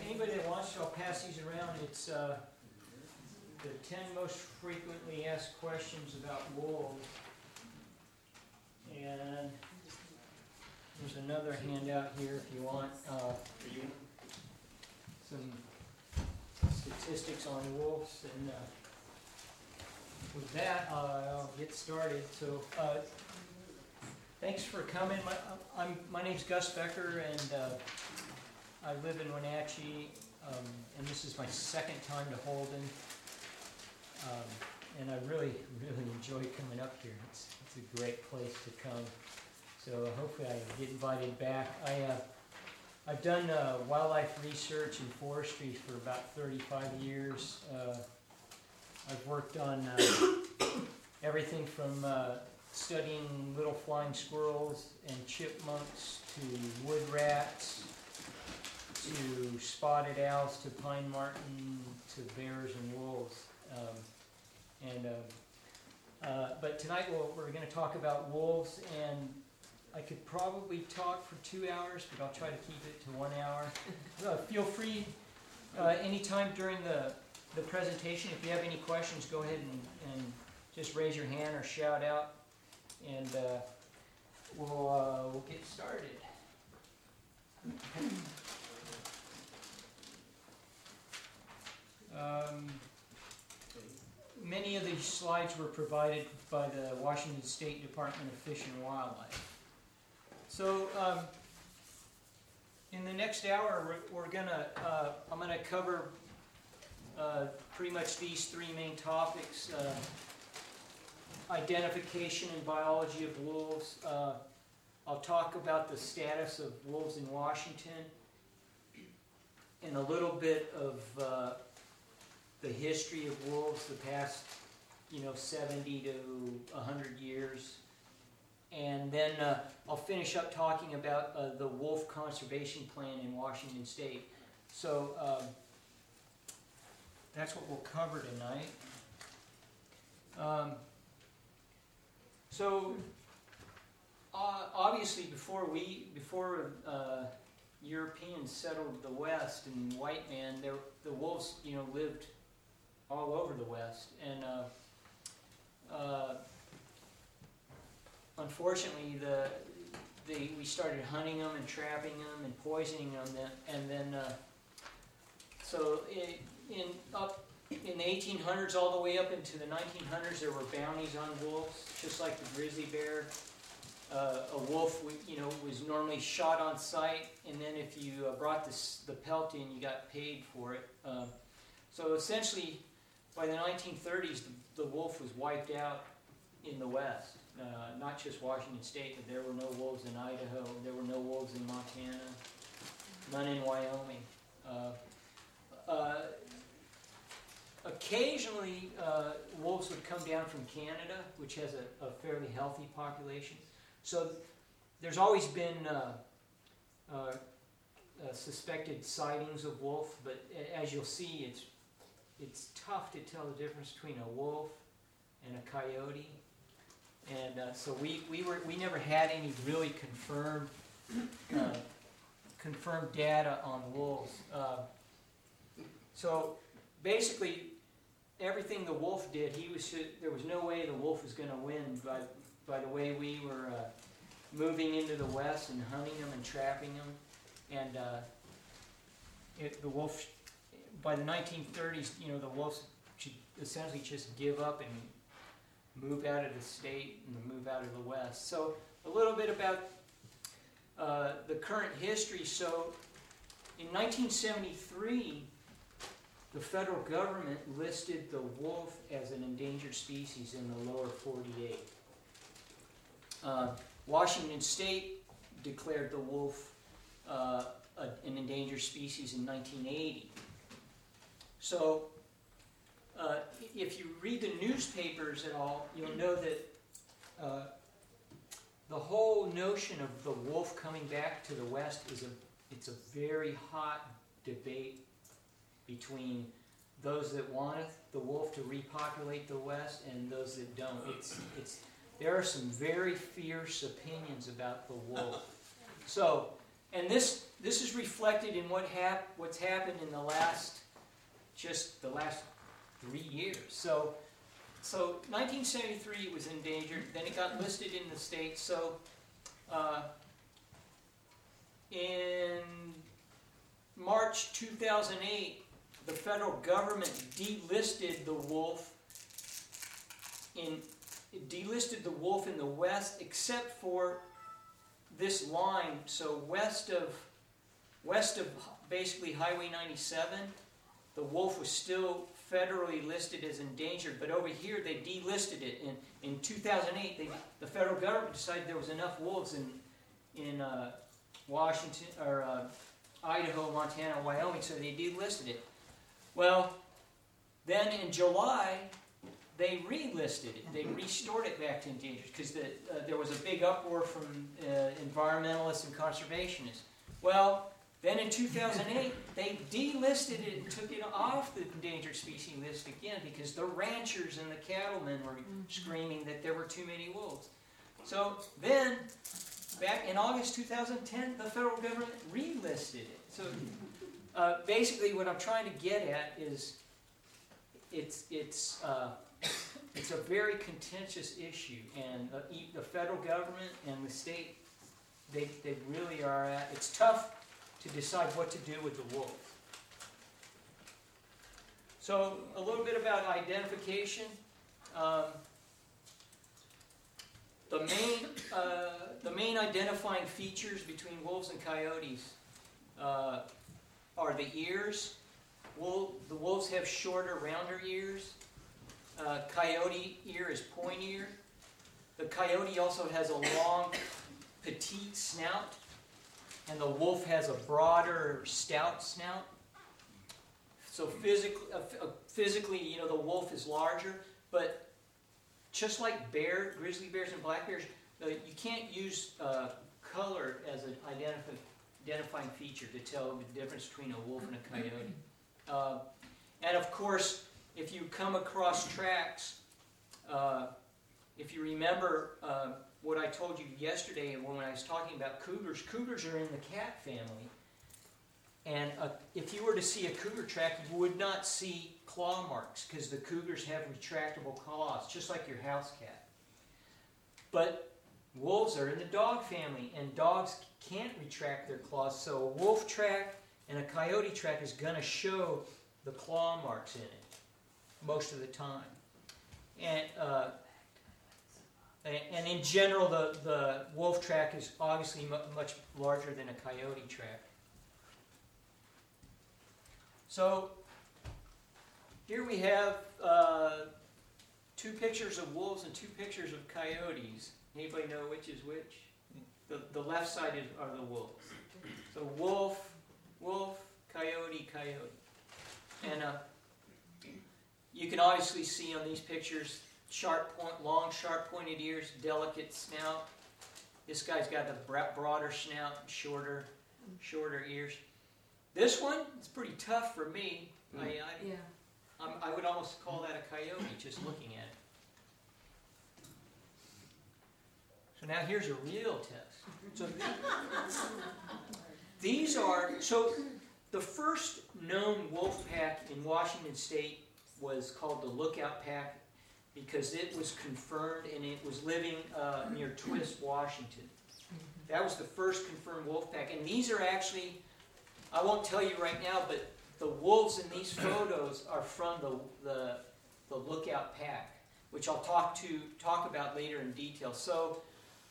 anybody that wants to, I'll pass these around. It's the 10 most frequently asked questions about wolves. And there's another handout here if you want some statistics on wolves. And with that, I'll get started. So, thanks for coming. My name's Gus Becker, and I live in Wenatchee, and this is my second time to Holden. And I really enjoy coming up here. It's a great place to come. So hopefully I get invited back. I've done wildlife research and forestry for about 35 years. I've worked on everything from studying little flying squirrels and chipmunks to wood rats to spotted owls to pine marten to bears and wolves. But tonight we're going to talk about wolves, and I could probably talk for 2 hours, but I'll try to keep it to 1 hour. Feel free anytime during the presentation, if you have any questions, go ahead and just raise your hand or shout out, and we'll get started. Many of these slides were provided by the Washington State Department of Fish and Wildlife. So, in the next hour, I'm gonna cover pretty much these three main topics: identification and biology of wolves. I'll talk about the status of wolves in Washington, and a little bit of the history of wolves, the past, 70 to 100 years. And then I'll finish up talking about the wolf conservation plan in Washington State. So that's what we'll cover tonight. Obviously before Europeans settled the West and white man, the wolves, lived all over the West, and unfortunately, we started hunting them and trapping them and poisoning them, and then in the 1800s all the way up into the 1900s, there were bounties on wolves, just like the grizzly bear. A wolf, was normally shot on sight, and then if you brought the pelt in, you got paid for it. So essentially, by the 1930s, the wolf was wiped out in the West. Not just Washington State, but there were no wolves in Idaho, there were no wolves in Montana, none in Wyoming. Occasionally, wolves would come down from Canada, which has a fairly healthy population. So there's always been suspected sightings of wolf, but as you'll see, it's tough to tell the difference between a wolf and a coyote. And so we never had any really confirmed data on wolves. So basically, everything the wolf did, there was no way the wolf was going to win by the way we were moving into the West and hunting them and trapping them. And the wolf, by the 1930s, the wolves should essentially just give up and move out of the state and move out of the West. So a little bit about the current history. So in 1973, the federal government listed the wolf as an endangered species in the lower 48. Washington State declared the wolf an endangered species in 1980. So if you read the newspapers at all, you'll know that the whole notion of the wolf coming back to the West it's a very hot debate between those that want the wolf to repopulate the West and those that don't. There are some very fierce opinions about the wolf. So And this is reflected in what's happened in the last 3 years. So 1973 it was endangered. Then it got listed in the states. So in March 2008, the federal government delisted the wolf in the West, except for this line. So west of basically Highway 97, the wolf was still federally listed as endangered, but over here they delisted it. In 2008, the federal government decided there was enough wolves in Washington or Idaho, Montana, Wyoming, so they delisted it. Well, then in July, they relisted it. They restored it back to endangered because there was a big uproar from environmentalists and conservationists. Well, then in 2008, they delisted it and took it off the endangered species list again because the ranchers and the cattlemen were screaming that there were too many wolves. So then, back in August 2010, the federal government relisted it. So basically what I'm trying to get at is it's a very contentious issue, and the federal government and the state, they really are at, it's tough to decide what to do with the wolf. So a little bit about identification. The main identifying features between wolves and coyotes are the ears. The wolves have shorter, rounder ears. Coyote ear is pointier. The coyote also has a long, petite snout, and the wolf has a broader, stout snout. So physically, the wolf is larger, but just like grizzly bears and black bears, you can't use color as an identifying feature to tell the difference between a wolf and a coyote. And of course, if you come across tracks, if you remember what I told you yesterday when I was talking about cougars, cougars are in the cat family. And if you were to see a cougar track, you would not see claw marks because the cougars have retractable claws, just like your house cat. But wolves are in the dog family, and dogs can't retract their claws, so a wolf track and a coyote track is going to show the claw marks in it most of the time. And in general, the wolf track is obviously much larger than a coyote track. So here we have 2 pictures of wolves and 2 pictures of coyotes. Anybody know which is which? The left side are the wolves. So wolf, coyote, coyote. And you can obviously see on these pictures long, sharp-pointed ears, delicate snout. This guy's got a broader snout, shorter ears. This one is pretty tough for me. I would almost call that a coyote just looking at it. So now here's a real test. So the first known wolf pack in Washington State was called the Lookout Pack because it was confirmed and it was living near Twist, Washington. That was the first confirmed wolf pack. And these are actually, I won't tell you right now, but the wolves in these photos are from the Lookout Pack, which I'll talk about later in detail. So,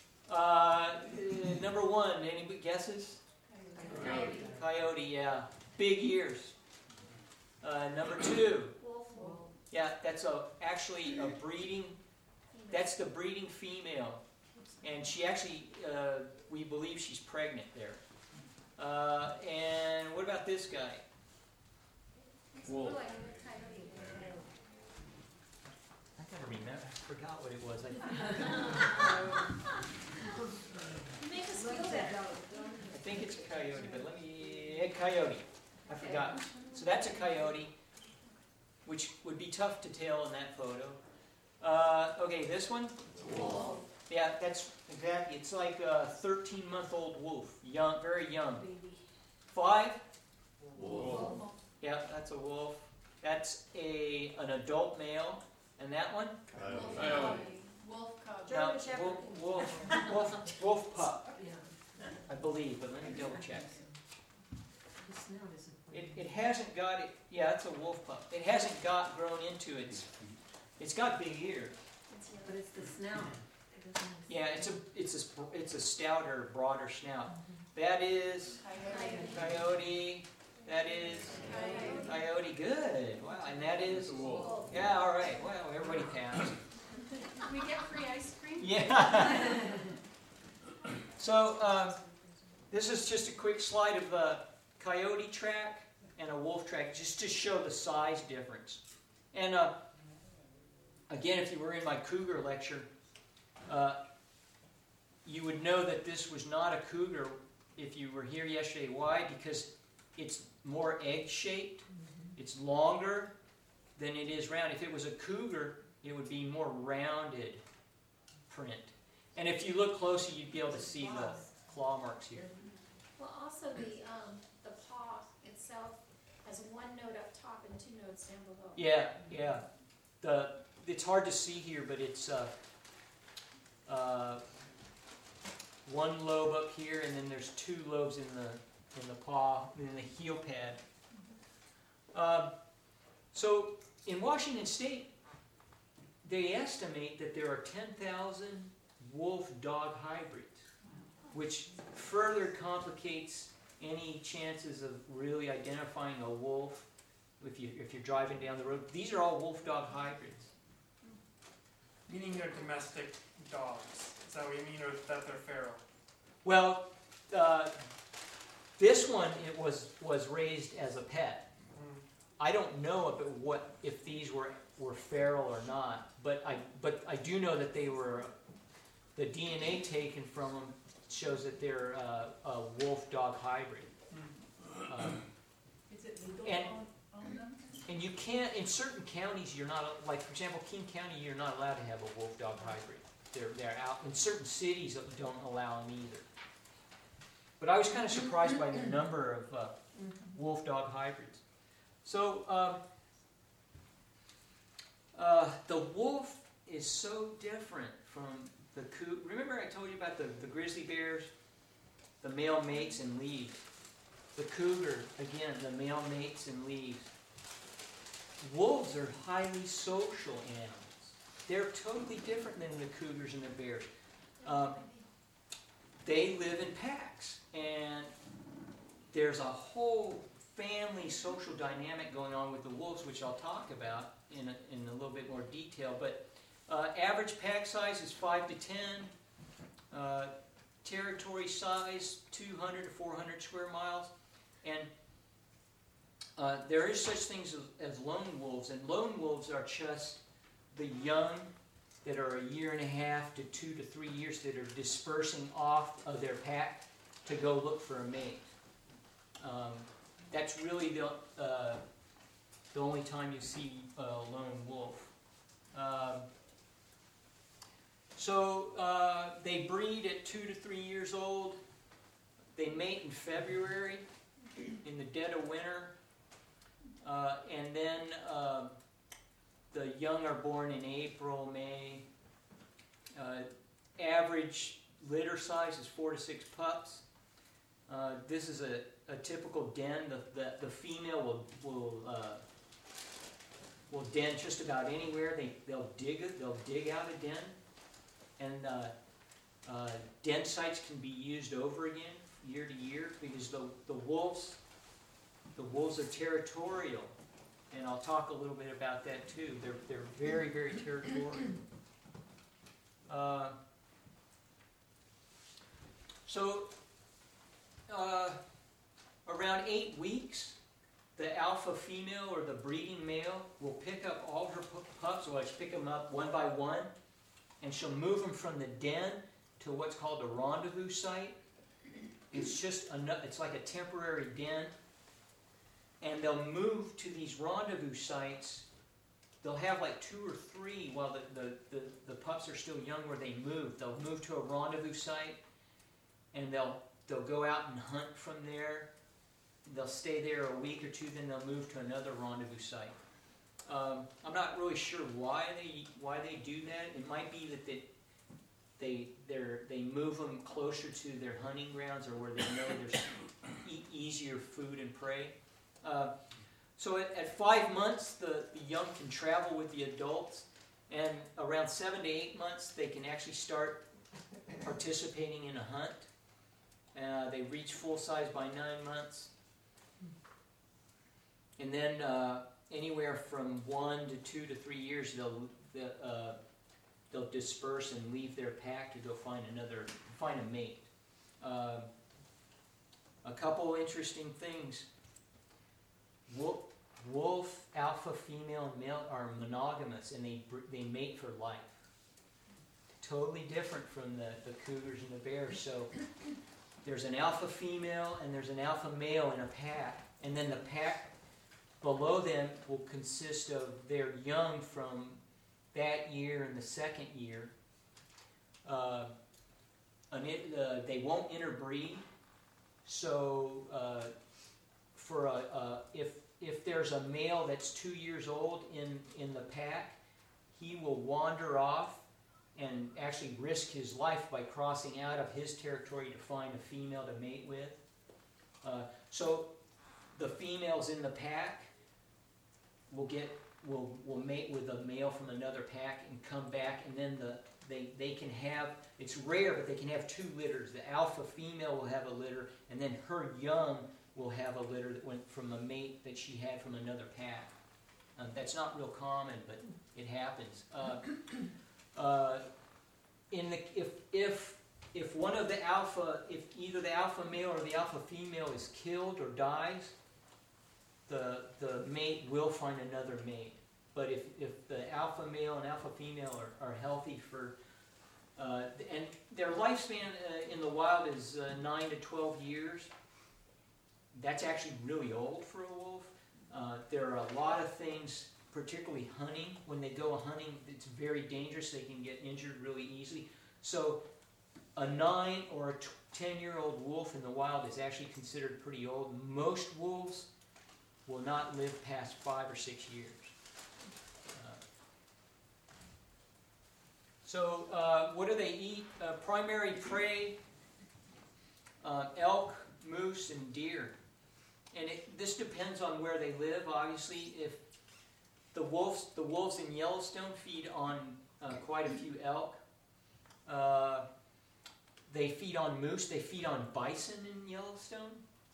number 1, any guesses? Coyote, yeah. Big ears. Number 2. Wolf. Yeah, that's actually a breeding. That's the breeding female, and she actually, we believe she's pregnant there. And what about this guy? Wolf. I gotta remember. I forgot what it was. Make us feel that. I think it's a coyote, but coyote. I forgot. So that's a coyote, which would be tough to tell in that photo. Okay, this one? Yeah, that's exactly. It's like a 13-month-old wolf, young, very young. Baby. 5. Wolf. Yeah, that's a wolf. That's an adult male, and that one. Coyote. Wolf cub. Now, German Shepherd. wolf pup, Yeah. I believe, but let me double check. The snout isn't quite. It hasn't got it. Yeah, it's a wolf pup. It hasn't got grown into its. It's got big ears. But it's the snout. It doesn't have Yeah, it's a stouter, broader snout. That is coyote. That is coyote. Good. Wow, and that is Wolf. Yeah. All right. Well, everybody passed. We get free ice cream? Yeah. So this is just a quick slide of a coyote track and a wolf track, just to show the size difference. And again, if you were in my cougar lecture, you would know that this was not a cougar if you were here yesterday. Why? Because it's more egg-shaped. It's longer than it is round. If it was a cougar, it would be more rounded print. And if you look closer, you'd be able to see the claw marks here. Well, also the paw itself has one note up top and 2 notes down below. Yeah. It's hard to see here, but it's one lobe up here, and then there's 2 lobes in the paw, in the heel pad. So in Washington State, they estimate that there are 10,000 wolf-dog hybrids, which further complicates any chances of really identifying a wolf if you're driving down the road. These are all wolf-dog hybrids. Meaning they're domestic dogs. Is that what you mean, or that they're feral? Well, this one was raised as a pet. I don't know if these were feral or not, but I do know that they were. The DNA taken from them shows that they're a wolf-dog hybrid. Is it legal And- to own them? And you can't, in certain counties, you're not, like for example, King County, you're not allowed to have a wolf-dog hybrid. They're out. In certain cities, don't allow them either. But I was kind of surprised by the number of wolf-dog hybrids. So the wolf is so different from the cougar. Remember I told you about the grizzly bears, the male mates and leaves. The cougar, again, the male mates and leaves. Wolves are highly social animals. They're totally different than the cougars and the bears. They live in packs, and there's a whole family social dynamic going on with the wolves, which I'll talk about in a little bit more detail. But average pack size is 5 to 10. Territory size 200 to 400 square miles, and there is such things as lone wolves, and lone wolves are just the young that are 1.5 years to 2 to 3 years that are dispersing off of their pack to go look for a mate. That's really the only time you see a lone wolf. So they breed at 2 to 3 years old. They mate in February, in the dead of winter. And then the young are born in April, May. Average litter size is 4 to 6 pups. This is a typical den. The female will den just about anywhere. They'll dig out a den, and den sites can be used over again year to year because the wolves are territorial, and I'll talk a little bit about that too. They're very, very territorial. So around 8 weeks, the alpha female or the breeding male will pick up all her pups, or she'll pick them up one by one, and she'll move them from the den to what's called a rendezvous site. It's like a temporary den, and they'll move to these rendezvous sites. they'll have like 2 or 3 while the pups are still young where they move. They'll move to a rendezvous site, and they'll go out and hunt from there. They'll stay there a week or 2, then they'll move to another rendezvous site. I'm not really sure why they do that. It might be that they move them closer to their hunting grounds, or where they know there's easier food and prey. So at 5 months, the young can travel with the adults, and around 7 to 8 months, they can actually start participating in a hunt. They reach full size by 9 months, and then anywhere from 1 to 2 to 3 years, they'll disperse and leave their pack to go find a mate. A couple interesting things. Wolf, alpha, female, and male are monogamous, and they mate for life. Totally different from the cougars and the bears. So there's an alpha female and there's an alpha male in a pack, and then the pack below them will consist of their young from that year and the second year. They won't interbreed. So if there's a male that's 2 years old in the pack, he will wander off and actually risk his life by crossing out of his territory to find a female to mate with. So the females in the pack will mate with a male from another pack and come back, and then they can have, it's rare, but they can have 2 litters. The alpha female will have a litter, and then her young will have a litter that went from a mate that she had from another pack. That's not real common, but it happens. If one of the alpha, if either the alpha male or the alpha female is killed or dies, the mate will find another mate. But if the alpha male and alpha female are healthy and their lifespan in the wild is 9 to 12 years, that's actually really old for a wolf. There are a lot of things, particularly hunting. When they go hunting, it's very dangerous. They can get injured really easily. So a 9 or a 10-year-old wolf in the wild is actually considered pretty old. Most wolves will not live past 5 or 6 years. What do they eat? Primary prey, elk, moose, and deer. And this depends on where they live, obviously. If the wolves in Yellowstone feed on quite a few elk. They feed on moose. They feed on bison in Yellowstone.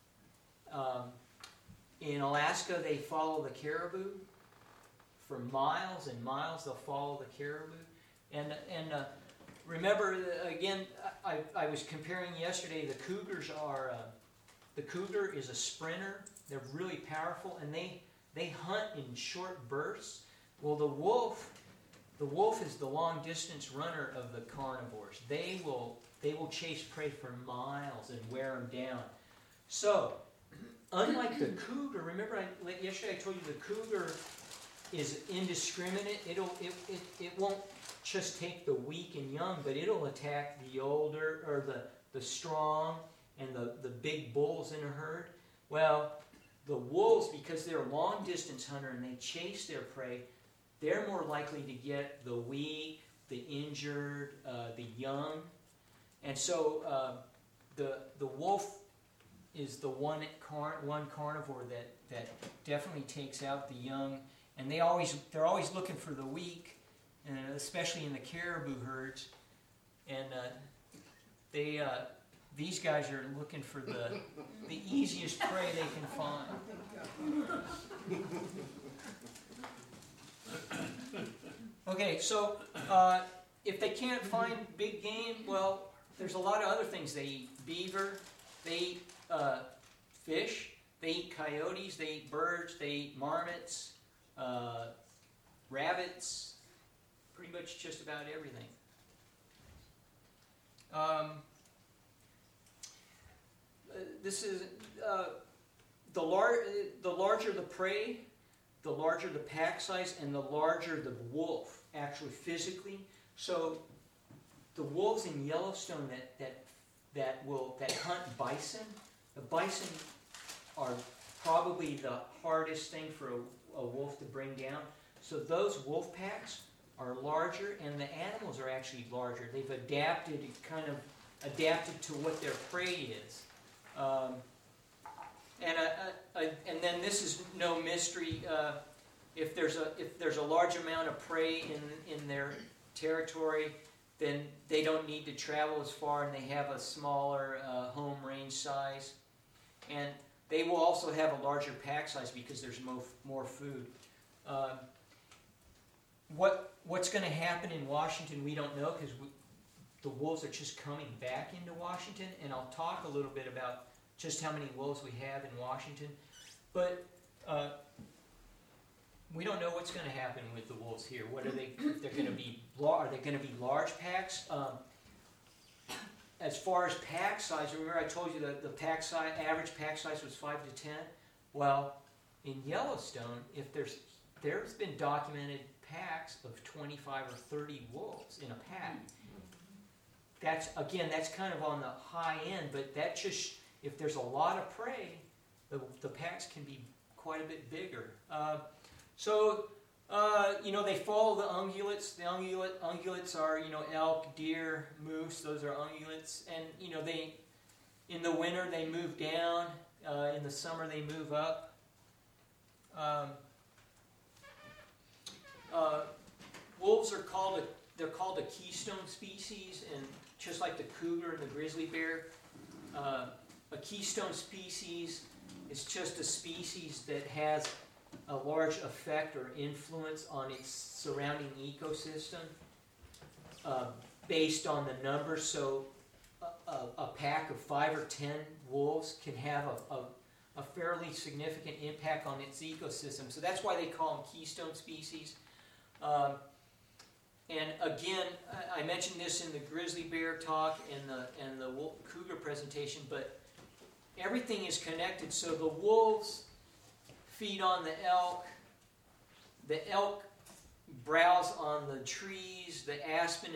In Alaska, they follow the caribou. For miles and miles, they'll follow the caribou. And remember, again, I was comparing yesterday, the cougars are... The cougar is a sprinter. They're really powerful, and they hunt in short bursts. Well, the wolf is the long distance runner of the carnivores. They will chase prey for miles and wear them down. So, unlike the cougar, remember yesterday I told you the cougar is indiscriminate. It won't just take the weak and young, but it'll attack the older or the strong and the big bulls in a herd. Well, the wolves, because they're a long-distance hunter and they chase their prey, they're more likely to get the weak, the injured, the young. And so the wolf is the one carnivore that definitely takes out the young. And they're always looking for the weak, and especially in the caribou herds. And these guys are looking for the easiest prey they can find. Okay, so if they can't find big game, well, there's a lot of other things they eat. Beaver, they eat fish, they eat coyotes, they eat birds, they eat marmots, rabbits, pretty much just about everything. This is the larger the prey, the larger the pack size and the larger the wolf, actually physically. So the wolves in Yellowstone that hunt bison, the bison are probably the hardest thing for a wolf to bring down. So those wolf packs are larger, and the animals are actually larger. They've adapted to what their prey is. And then this is no mystery. If there's a large amount of prey in their territory, then they don't need to travel as far, and they have a smaller home range size. And they will also have a larger pack size because there's more food. What's going to happen in Washington, we don't know, because the wolves are just coming back into Washington, and I'll talk a little bit about just how many wolves we have in Washington. But we don't know what's going to happen with the wolves here. What are they? Are they going to be large packs? As far as pack size, remember I told you that the pack size, average pack size was 5 to 10. Well, in Yellowstone, if there's been documented packs of 25 or 30 wolves in a pack. That's kind of on the high end, but that just, if there's a lot of prey, the packs can be quite a bit bigger. They follow the ungulates. The ungulates are, elk, deer, moose. Those are ungulates, and in the winter they move down. In the summer they move up. Wolves are called a keystone species, and just like the cougar and the grizzly bear, a keystone species is just a species that has a large effect or influence on its surrounding ecosystem based on the numbers. So a pack of 5 or 10 wolves can have a fairly significant impact on its ecosystem. So that's why they call them keystone species. And again, I mentioned this in the grizzly bear talk and the cougar presentation, but everything is connected. So the wolves feed on the elk browse on the trees, the aspen